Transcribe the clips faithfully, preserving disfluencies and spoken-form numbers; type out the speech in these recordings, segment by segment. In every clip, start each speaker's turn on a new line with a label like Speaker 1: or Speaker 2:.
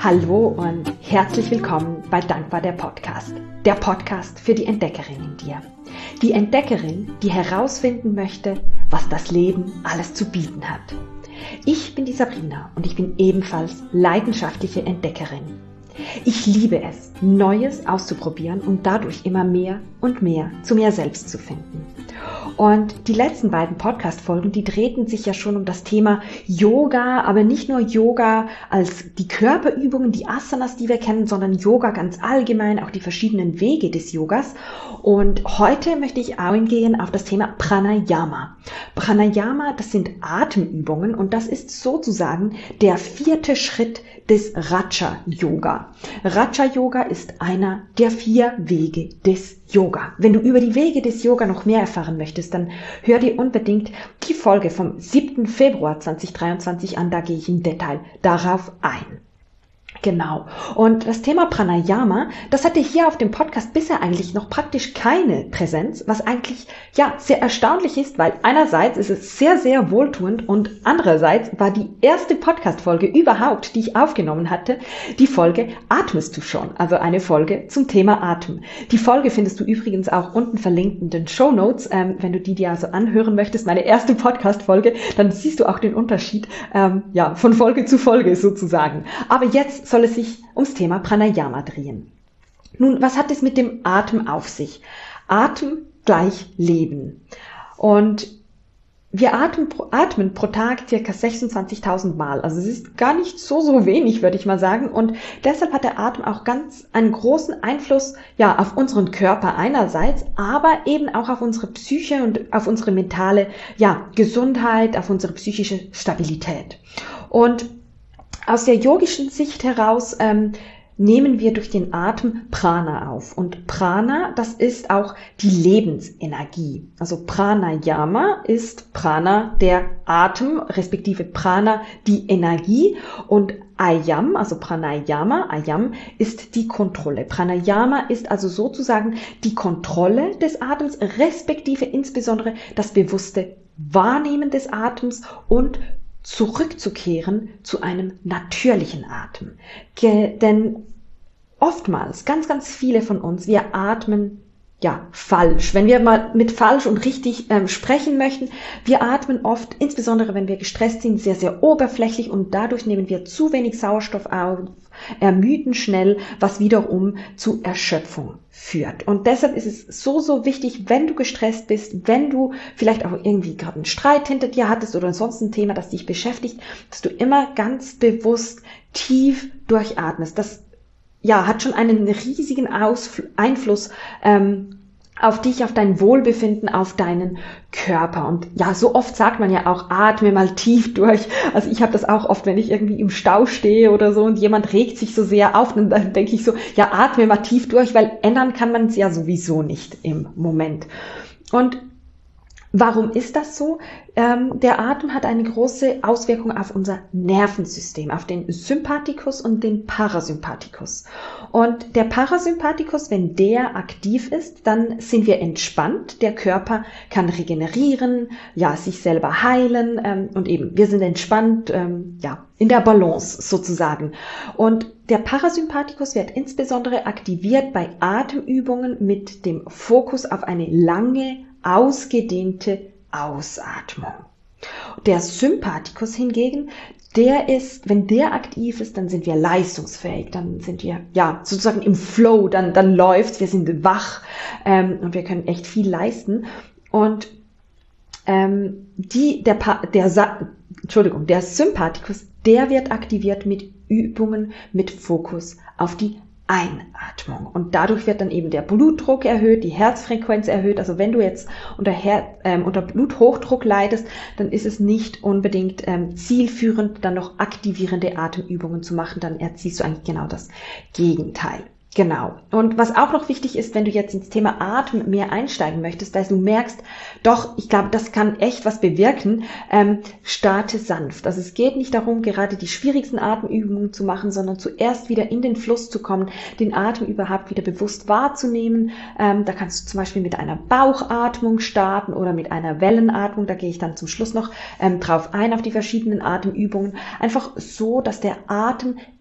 Speaker 1: Hallo und herzlich willkommen bei Dankbar der Podcast. Der Podcast für die Entdeckerin in dir. Die Entdeckerin, die herausfinden möchte, was das Leben alles zu bieten hat. Ich bin die Sabrina und ich bin ebenfalls leidenschaftliche Entdeckerin. Ich liebe es, Neues auszuprobieren und dadurch immer mehr und mehr zu mir selbst zu finden. Und die letzten beiden Podcast-Folgen, die drehten sich ja schon um das Thema Yoga, aber nicht nur Yoga als die Körperübungen, die Asanas, die wir kennen, sondern Yoga ganz allgemein, auch die verschiedenen Wege des Yogas. Und heute möchte ich eingehen auf das Thema Pranayama. Pranayama, das sind Atemübungen und das ist sozusagen der vierte Schritt des Raja-Yoga. Raja-Yoga ist einer der vier Wege des Yoga. Wenn du über die Wege des Yoga noch mehr erfahren möchtest, dann hör dir unbedingt die Folge vom siebten Februar zweitausenddreiundzwanzig an, da gehe ich im Detail darauf ein. Genau. Und das Thema Pranayama, das hatte hier auf dem Podcast bisher eigentlich noch praktisch keine Präsenz, was eigentlich ja sehr erstaunlich ist, weil einerseits ist es sehr, sehr wohltuend und andererseits war die erste Podcast-Folge überhaupt, die ich aufgenommen hatte, die Folge Atmest du schon? Also eine Folge zum Thema Atem. Die Folge findest du übrigens auch unten verlinkt in den Shownotes. Ähm, wenn du die dir also anhören möchtest, meine erste Podcast-Folge, dann siehst du auch den Unterschied ähm, ja von Folge zu Folge sozusagen. Aber jetzt soll es sich ums Thema Pranayama drehen. Nun, was hat es mit dem Atem auf sich? Atem gleich Leben. Und wir atmen pro, atmen pro Tag circa sechsundzwanzigtausend Mal. Also es ist gar nicht so, so wenig, würde ich mal sagen. Und deshalb hat der Atem auch ganz einen großen Einfluss, ja, auf unseren Körper einerseits, aber eben auch auf unsere Psyche und auf unsere mentale, ja, Gesundheit, auf unsere psychische Stabilität. Und aus der yogischen Sicht heraus ähm, nehmen wir durch den Atem Prana auf. Und Prana, das ist auch die Lebensenergie. Also Pranayama ist Prana der Atem, respektive Prana die Energie. Und Ayam, also Pranayama, Ayam ist die Kontrolle. Pranayama ist also sozusagen die Kontrolle des Atems, respektive insbesondere das bewusste Wahrnehmen des Atems und zurückzukehren zu einem natürlichen Atem. Ge- denn oftmals, ganz, ganz viele von uns, wir atmen ja falsch. Wenn wir mal mit falsch und richtig ähm, sprechen möchten, wir atmen oft, insbesondere wenn wir gestresst sind, sehr, sehr oberflächlich und dadurch nehmen wir zu wenig Sauerstoff auf, ermüden schnell, was wiederum zu Erschöpfung führt. Und deshalb ist es so, so wichtig, wenn du gestresst bist, wenn du vielleicht auch irgendwie gerade einen Streit hinter dir hattest oder sonst ein Thema, das dich beschäftigt, dass du immer ganz bewusst tief durchatmest. Das ja, hat schon einen riesigen Ausfl- Einfluss ähm, auf dich, auf dein Wohlbefinden, auf deinen Körper. Und ja, so oft sagt man ja auch, atme mal tief durch. Also ich habe das auch oft, wenn ich irgendwie im Stau stehe oder so und jemand regt sich so sehr auf, dann, dann denke ich so, ja, atme mal tief durch, weil ändern kann man es ja sowieso nicht im Moment. Und warum ist das so? Ähm, der Atem hat eine große Auswirkung auf unser Nervensystem, auf den Sympathikus und den Parasympathikus. Und der Parasympathikus, wenn der aktiv ist, dann sind wir entspannt. Der Körper kann regenerieren, ja, sich selber heilen ähm, und eben, wir sind entspannt, ähm, ja, in der Balance sozusagen. Und der Parasympathikus wird insbesondere aktiviert bei Atemübungen mit dem Fokus auf eine lange, ausgedehnte Ausatmung. Der Sympathikus hingegen, der ist, wenn der aktiv ist, dann sind wir leistungsfähig, dann sind wir ja sozusagen im Flow, dann dann läuft's, wir sind wach ähm, und wir können echt viel leisten. Und ähm, die der der Entschuldigung, der Sympathikus, der wird aktiviert mit Übungen mit Fokus auf die Einatmung. Und dadurch wird dann eben der Blutdruck erhöht, die Herzfrequenz erhöht. Also wenn du jetzt unter, Her- ähm, unter Bluthochdruck leidest, dann ist es nicht unbedingt ähm, zielführend, dann noch aktivierende Atemübungen zu machen. Dann erzielst du eigentlich genau das Gegenteil. Genau. Und was auch noch wichtig ist, wenn du jetzt ins Thema Atmen mehr einsteigen möchtest, weil du merkst, doch, ich glaube, das kann echt was bewirken, ähm, starte sanft. Also es geht nicht darum, gerade die schwierigsten Atemübungen zu machen, sondern zuerst wieder in den Fluss zu kommen, den Atem überhaupt wieder bewusst wahrzunehmen. Ähm, da kannst du zum Beispiel mit einer Bauchatmung starten oder mit einer Wellenatmung. Da gehe ich dann zum Schluss noch ähm, drauf ein, auf die verschiedenen Atemübungen. Einfach so, dass der Atem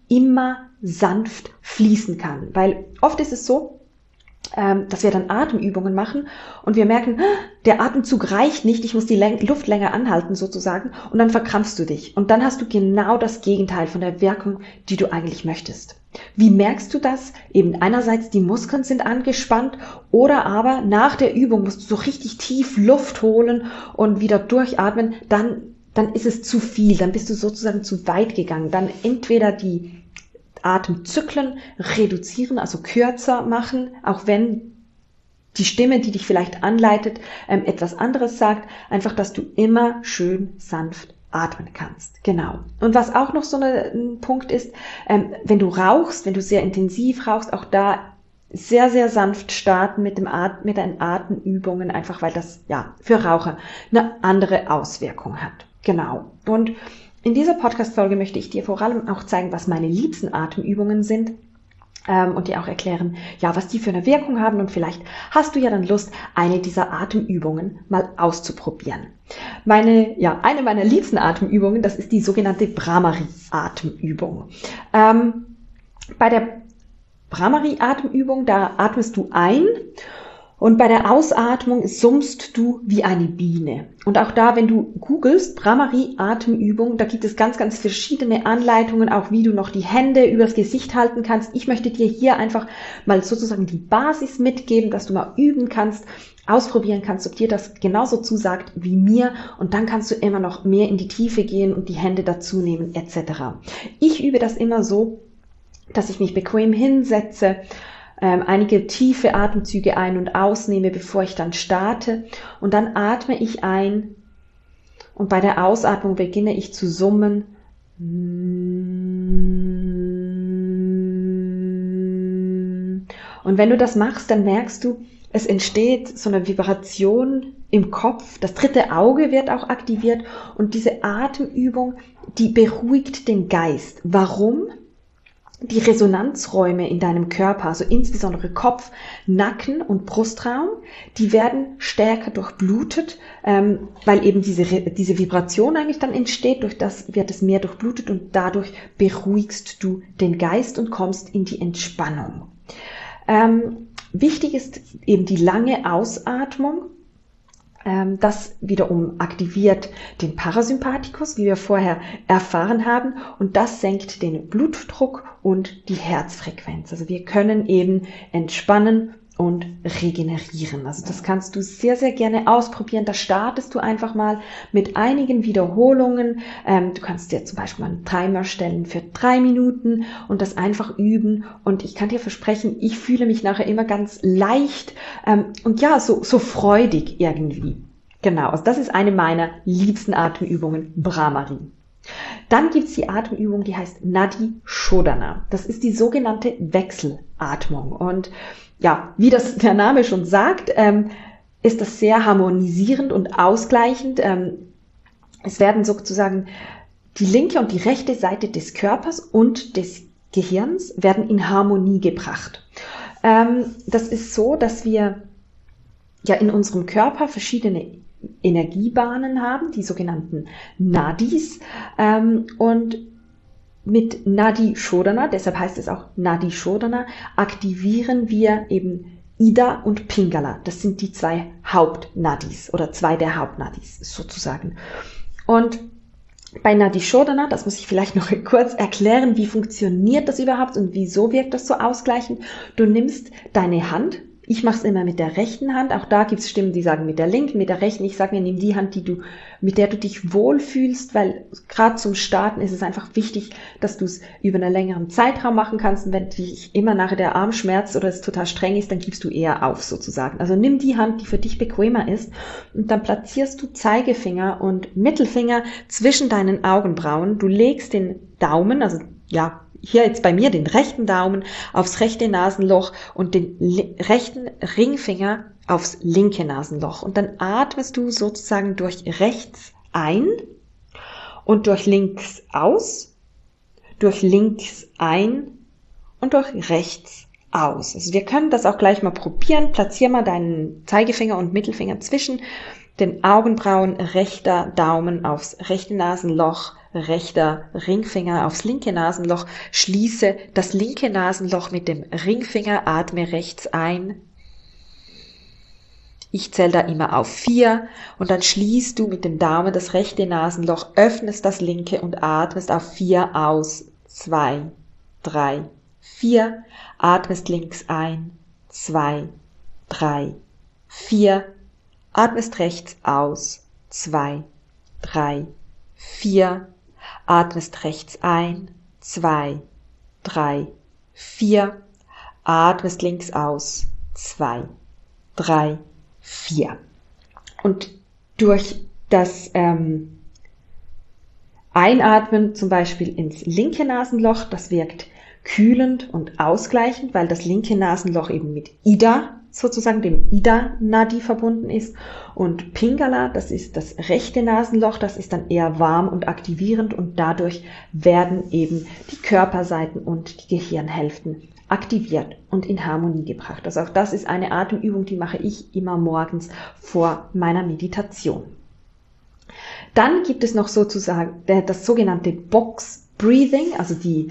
Speaker 1: immer sanft fließen kann. Weil oft ist es so, dass wir dann Atemübungen machen und wir merken, der Atemzug reicht nicht, ich muss die Luft länger anhalten sozusagen, und dann verkrampfst du dich. Und dann hast du genau das Gegenteil von der Wirkung, die du eigentlich möchtest. Wie merkst du das? Eben einerseits die Muskeln sind angespannt oder aber nach der Übung musst du so richtig tief Luft holen und wieder durchatmen, dann, dann ist es zu viel, dann bist du sozusagen zu weit gegangen. Dann entweder die Atemzyklen reduzieren, also kürzer machen, auch wenn die Stimme, die dich vielleicht anleitet, ähm, etwas anderes sagt, einfach, dass du immer schön sanft atmen kannst. Genau. Und was auch noch so ein Punkt ist, ähm, wenn du rauchst, wenn du sehr intensiv rauchst, auch da sehr, sehr sanft starten mit dem At- mit deinen Atemübungen, einfach weil das ja für Raucher eine andere Auswirkung hat. Genau. Und in dieser Podcast-Folge möchte ich dir vor allem auch zeigen, was meine liebsten Atemübungen sind ähm, und dir auch erklären, ja, was die für eine Wirkung haben, und vielleicht hast du ja dann Lust, eine dieser Atemübungen mal auszuprobieren. Meine, ja, eine meiner liebsten Atemübungen, das ist die sogenannte Bhramari-Atemübung. Ähm, bei der Bhramari-Atemübung, da atmest du ein. Und bei der Ausatmung summst du wie eine Biene. Und auch da, wenn du googelst, Bhramari-Atemübung, da gibt es ganz, ganz verschiedene Anleitungen, auch wie du noch die Hände übers Gesicht halten kannst. Ich möchte dir hier einfach mal sozusagen die Basis mitgeben, dass du mal üben kannst, ausprobieren kannst, ob dir das genauso zusagt wie mir. Und dann kannst du immer noch mehr in die Tiefe gehen und die Hände dazu nehmen, et cetera. Ich übe das immer so, dass ich mich bequem hinsetze, Ähm, einige tiefe Atemzüge ein- und ausnehme, bevor ich dann starte. Und dann atme ich ein und bei der Ausatmung beginne ich zu summen. Und wenn du das machst, dann merkst du, es entsteht so eine Vibration im Kopf. Das dritte Auge wird auch aktiviert und diese Atemübung, die beruhigt den Geist. Warum? Die Resonanzräume in deinem Körper, also insbesondere Kopf, Nacken und Brustraum, die werden stärker durchblutet, ähm, weil eben diese, diese Vibration eigentlich dann entsteht, durch das wird es mehr durchblutet und dadurch beruhigst du den Geist und kommst in die Entspannung. Ähm, wichtig ist eben die lange Ausatmung. Das wiederum aktiviert den Parasympathikus, wie wir vorher erfahren haben, und das senkt den Blutdruck und die Herzfrequenz. Also wir können eben entspannen und regenerieren. Also das kannst du sehr, sehr gerne ausprobieren. Da startest du einfach mal mit einigen Wiederholungen. Ähm, du kannst dir zum Beispiel mal einen Timer stellen für drei Minuten und das einfach üben. Und ich kann dir versprechen, ich fühle mich nachher immer ganz leicht ähm, und ja, so, so freudig irgendwie. Genau, also das ist eine meiner liebsten Atemübungen, Bhramari. Dann gibt's die Atemübung, die heißt Nadi Shodhana. Das ist die sogenannte Wechselatmung. Und ja, wie das der Name schon sagt, ähm, ist das sehr harmonisierend und ausgleichend. Ähm, es werden sozusagen die linke und die rechte Seite des Körpers und des Gehirns werden in Harmonie gebracht. Ähm, das ist so, dass wir ja in unserem Körper verschiedene Energiebahnen haben, die sogenannten Nadis, ähm, und mit Nadi Shodhana, deshalb heißt es auch Nadi Shodhana, aktivieren wir eben Ida und Pingala. Das sind die zwei Hauptnadis oder zwei der Hauptnadis sozusagen. Und bei Nadi Shodhana, das muss ich vielleicht noch kurz erklären, wie funktioniert das überhaupt und wieso wirkt das so ausgleichend. Du nimmst deine Hand. Ich mache es immer mit der rechten Hand. Auch da gibt es Stimmen, die sagen mit der linken, mit der rechten. Ich sage mir, nimm die Hand, die du, mit der du dich wohlfühlst, weil gerade zum Starten ist es einfach wichtig, dass du es über einen längeren Zeitraum machen kannst. Und wenn dich immer nachher der Arm schmerzt oder es total streng ist, dann gibst du eher auf sozusagen. Also nimm die Hand, die für dich bequemer ist, und dann platzierst du Zeigefinger und Mittelfinger zwischen deinen Augenbrauen. Du legst den Daumen, also ja, hier jetzt bei mir den rechten Daumen aufs rechte Nasenloch und den rechten Ringfinger aufs linke Nasenloch. Und dann atmest du sozusagen durch rechts ein und durch links aus, durch links ein und durch rechts aus. Also wir können das auch gleich mal probieren. Platzier mal deinen Zeigefinger und Mittelfinger zwischen den Augenbrauen, rechter Daumen aufs rechte Nasenloch, rechter Ringfinger aufs linke Nasenloch, schließe das linke Nasenloch mit dem Ringfinger, atme rechts ein. Ich zähle da immer auf vier und dann schließt du mit dem Daumen das rechte Nasenloch, öffnest das linke und atmest auf vier aus. Zwei, drei, vier. Atmest links ein. Zwei, drei, vier. Atmest rechts aus. Zwei, drei, vier. Atmest rechts ein. Zwei, drei, vier. Atmest links aus. Zwei, drei, vier. Und durch das ähm, Einatmen zum Beispiel ins linke Nasenloch, das wirkt kühlend und ausgleichend, weil das linke Nasenloch eben mit Ida, sozusagen dem Ida-Nadi verbunden ist. Und Pingala, das ist das rechte Nasenloch, das ist dann eher warm und aktivierend und dadurch werden eben die Körperseiten und die Gehirnhälften aktiviert und in Harmonie gebracht. Also auch das ist eine Atemübung, die mache ich immer morgens vor meiner Meditation. Dann gibt es noch sozusagen das sogenannte Box Breathing, also die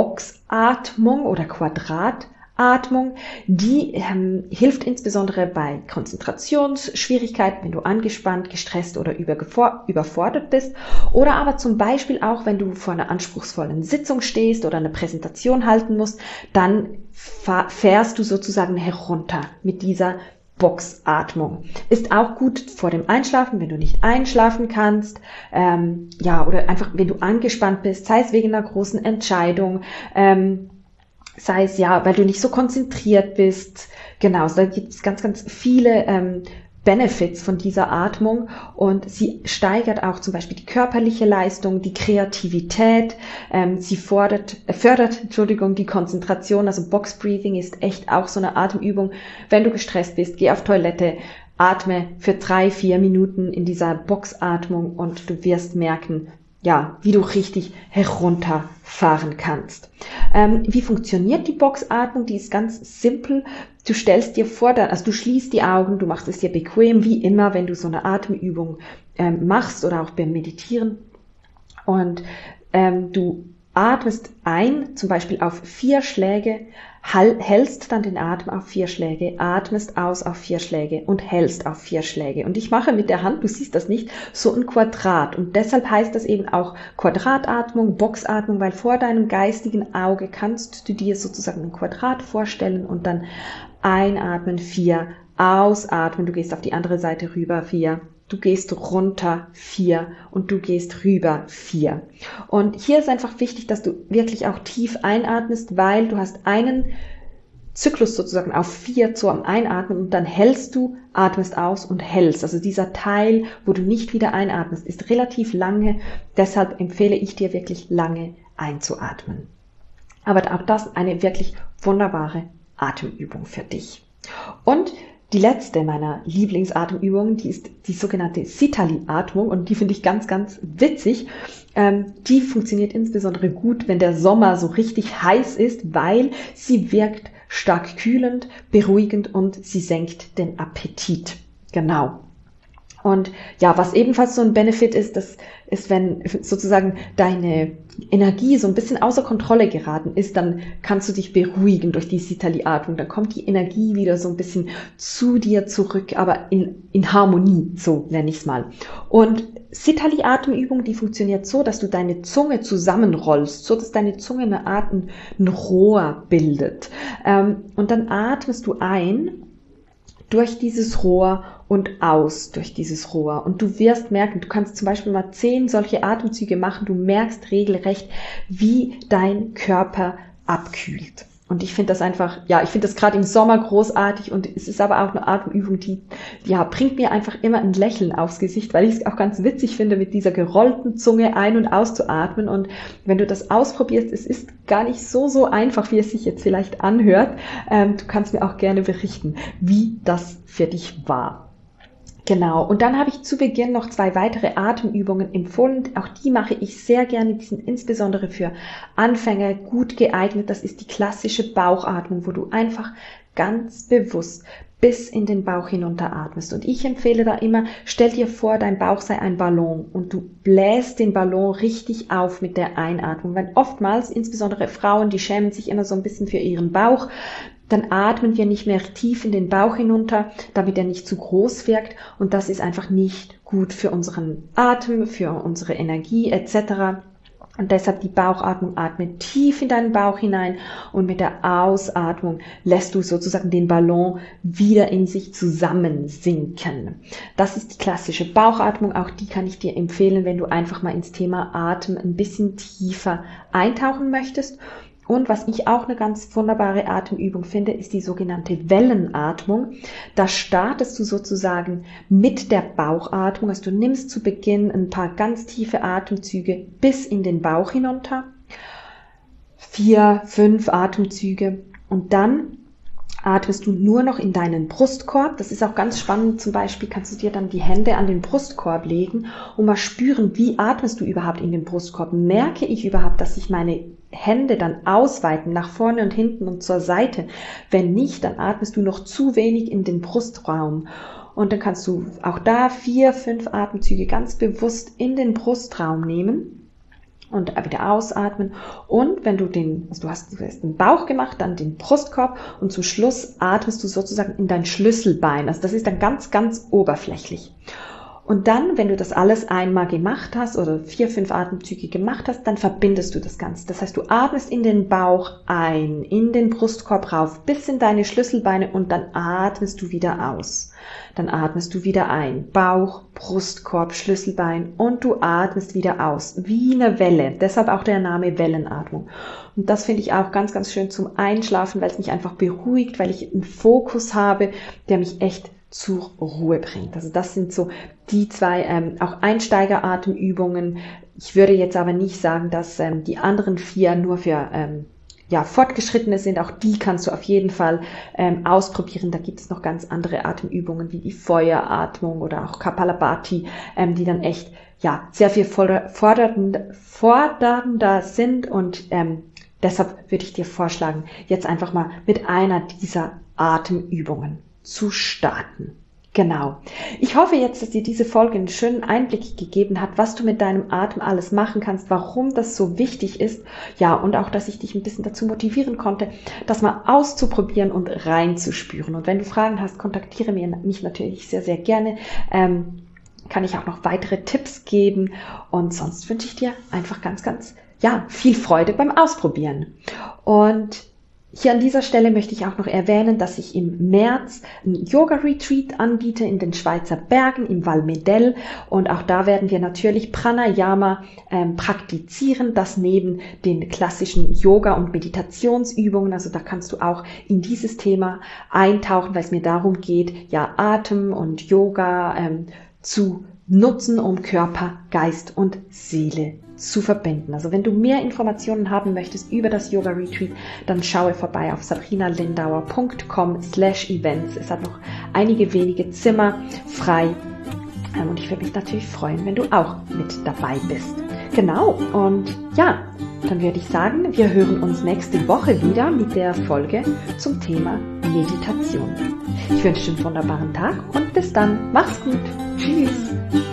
Speaker 1: Boxatmung oder Quadratatmung. Die ähm, hilft insbesondere bei Konzentrationsschwierigkeiten, wenn du angespannt, gestresst oder überfordert bist. Oder aber zum Beispiel auch, wenn du vor einer anspruchsvollen Sitzung stehst oder eine Präsentation halten musst, dann fährst du sozusagen herunter mit dieser Boxatmung. Ist auch gut vor dem Einschlafen, wenn du nicht einschlafen kannst, ähm, ja, oder einfach, wenn du angespannt bist, sei es wegen einer großen Entscheidung, ähm, sei es ja, weil du nicht so konzentriert bist. Genau, so, da gibt es ganz, ganz viele ähm, Benefits von dieser Atmung und sie steigert auch zum Beispiel die körperliche Leistung, die Kreativität, ähm, sie fordert, äh, fördert Entschuldigung, die Konzentration. Also Box Breathing ist echt auch so eine Atemübung. Wenn du gestresst bist, geh auf Toilette, atme für drei, vier Minuten in dieser Boxatmung und du wirst merken, ja, wie du richtig herunterfahren kannst. Ähm, wie funktioniert die Boxatmung? Die ist ganz simpel. Du stellst dir vor, also du schließt die Augen, du machst es dir bequem, wie immer, wenn du so eine Atemübung ähm, machst oder auch beim Meditieren. Und ähm, du atmest ein, zum Beispiel auf vier Schläge, hältst dann den Atem auf vier Schläge, atmest aus auf vier Schläge und hältst auf vier Schläge. Und ich mache mit der Hand, du siehst das nicht, so ein Quadrat. Und deshalb heißt das eben auch Quadratatmung, Boxatmung, weil vor deinem geistigen Auge kannst du dir sozusagen ein Quadrat vorstellen und dann einatmen, vier, ausatmen, du gehst auf die andere Seite rüber, vier. Du gehst runter, vier, und du gehst rüber, vier. Und hier ist einfach wichtig, dass du wirklich auch tief einatmest, weil du hast einen Zyklus sozusagen auf vier zum Einatmen und dann hältst du, atmest aus und hältst. Also dieser Teil, wo du nicht wieder einatmest, ist relativ lange. Deshalb empfehle ich dir wirklich lange einzuatmen. Aber auch das eine wirklich wunderbare Atemübung für dich. Und die letzte meiner Lieblingsatemübungen, die ist die sogenannte Sitali-Atmung und die finde ich ganz, ganz witzig. Ähm, die funktioniert insbesondere gut, wenn der Sommer so richtig heiß ist, weil sie wirkt stark kühlend, beruhigend und sie senkt den Appetit. Genau. Und ja, was ebenfalls so ein Benefit ist, das ist, wenn sozusagen deine Energie so ein bisschen außer Kontrolle geraten ist, dann kannst du dich beruhigen durch die Sitali-Atmung. Dann kommt die Energie wieder so ein bisschen zu dir zurück, aber in, in Harmonie, so nenne ich es mal. Und Sitali-Atemübung, die funktioniert so, dass du deine Zunge zusammenrollst, so dass deine Zunge eine Art ein, ein Rohr bildet. Und dann atmest du ein durch dieses Rohr und aus durch dieses Rohr. Und du wirst merken, du kannst zum Beispiel mal zehn solche Atemzüge machen, du merkst regelrecht, wie dein Körper abkühlt. Und ich finde das einfach, ja, ich finde das gerade im Sommer großartig und es ist aber auch eine Atemübung, die, ja, bringt mir einfach immer ein Lächeln aufs Gesicht, weil ich es auch ganz witzig finde, mit dieser gerollten Zunge ein- und auszuatmen. Und wenn du das ausprobierst, es ist gar nicht so, so einfach, wie es sich jetzt vielleicht anhört. Ähm, du kannst mir auch gerne berichten, wie das für dich war. Genau, und dann habe ich zu Beginn noch zwei weitere Atemübungen empfohlen. Auch die mache ich sehr gerne, die sind insbesondere für Anfänger gut geeignet. Das ist die klassische Bauchatmung, wo du einfach ganz bewusst bis in den Bauch hinunter atmest. Und ich empfehle da immer, stell dir vor, dein Bauch sei ein Ballon und du bläst den Ballon richtig auf mit der Einatmung. Weil oftmals, insbesondere Frauen, die schämen sich immer so ein bisschen für ihren Bauch, dann atmen wir nicht mehr tief in den Bauch hinunter, damit er nicht zu groß wirkt. Und das ist einfach nicht gut für unseren Atem, für unsere Energie et cetera. Und deshalb die Bauchatmung, atme tief in deinen Bauch hinein und mit der Ausatmung lässt du sozusagen den Ballon wieder in sich zusammensinken. Das ist die klassische Bauchatmung, auch die kann ich dir empfehlen, wenn du einfach mal ins Thema Atem ein bisschen tiefer eintauchen möchtest. Und was ich auch eine ganz wunderbare Atemübung finde, ist die sogenannte Wellenatmung. Da startest du sozusagen mit der Bauchatmung. Also du nimmst zu Beginn ein paar ganz tiefe Atemzüge bis in den Bauch hinunter. Vier, fünf Atemzüge. Und dann atmest du nur noch in deinen Brustkorb. Das ist auch ganz spannend. Zum Beispiel kannst du dir dann die Hände an den Brustkorb legen und mal spüren, wie atmest du überhaupt in den Brustkorb? Merke ich überhaupt, dass ich meine Hände dann ausweiten, nach vorne und hinten und zur Seite? Wenn nicht, dann atmest du noch zu wenig in den Brustraum. Und dann kannst du auch da vier, fünf Atemzüge ganz bewusst in den Brustraum nehmen und wieder ausatmen. Und wenn du den, also du hast, du hast den Bauch gemacht, dann den Brustkorb und zum Schluss atmest du sozusagen in dein Schlüsselbein. Also das ist dann ganz, ganz oberflächlich. Und dann, wenn du das alles einmal gemacht hast oder vier, fünf Atemzüge gemacht hast, dann verbindest du das Ganze. Das heißt, du atmest in den Bauch ein, in den Brustkorb rauf, bis in deine Schlüsselbeine und dann atmest du wieder aus. Dann atmest du wieder ein, Bauch, Brustkorb, Schlüsselbein und du atmest wieder aus, wie eine Welle. Deshalb auch der Name Wellenatmung. Und das finde ich auch ganz, ganz schön zum Einschlafen, weil es mich einfach beruhigt, weil ich einen Fokus habe, der mich echt zur Ruhe bringt. Also das sind so die zwei ähm, auch Einsteigeratemübungen. Ich würde jetzt aber nicht sagen, dass ähm, die anderen vier nur für ähm, ja, Fortgeschrittene sind. Auch die kannst du auf jeden Fall ähm, ausprobieren. Da gibt es noch ganz andere Atemübungen wie die Feueratmung oder auch Kapalabhati, ähm, die dann echt ja sehr viel fordernder, fordernder sind und ähm, deshalb würde ich dir vorschlagen, jetzt einfach mal mit einer dieser Atemübungen zu starten. Genau. Ich hoffe jetzt, dass dir diese Folge einen schönen Einblick gegeben hat, was du mit deinem Atem alles machen kannst, warum das so wichtig ist. Ja, und auch, dass ich dich ein bisschen dazu motivieren konnte, das mal auszuprobieren und reinzuspüren. Und wenn du Fragen hast, kontaktiere mich natürlich sehr, sehr gerne. Ähm, kann ich auch noch weitere Tipps geben. Und sonst wünsche ich dir einfach ganz, ganz, ja, viel Freude beim Ausprobieren. Und hier an dieser Stelle möchte ich auch noch erwähnen, dass ich im März ein Yoga-Retreat anbiete in den Schweizer Bergen im Val Medel und auch da werden wir natürlich Pranayama ähm, praktizieren, das neben den klassischen Yoga- und Meditationsübungen, also da kannst du auch in dieses Thema eintauchen, weil es mir darum geht, ja Atem und Yoga ähm, zu nutzen, um Körper, Geist und Seele zu verbinden. Also wenn du mehr Informationen haben möchtest über das Yoga Retreat, dann schaue vorbei auf sabrinalindauer punkt com slash events. Es hat noch einige wenige Zimmer frei und ich würde mich natürlich freuen, wenn du auch mit dabei bist. Genau, und ja, dann würde ich sagen, wir hören uns nächste Woche wieder mit der Folge zum Thema Meditation. Ich wünsche dir einen wunderbaren Tag und bis dann. Mach's gut. Tschüss.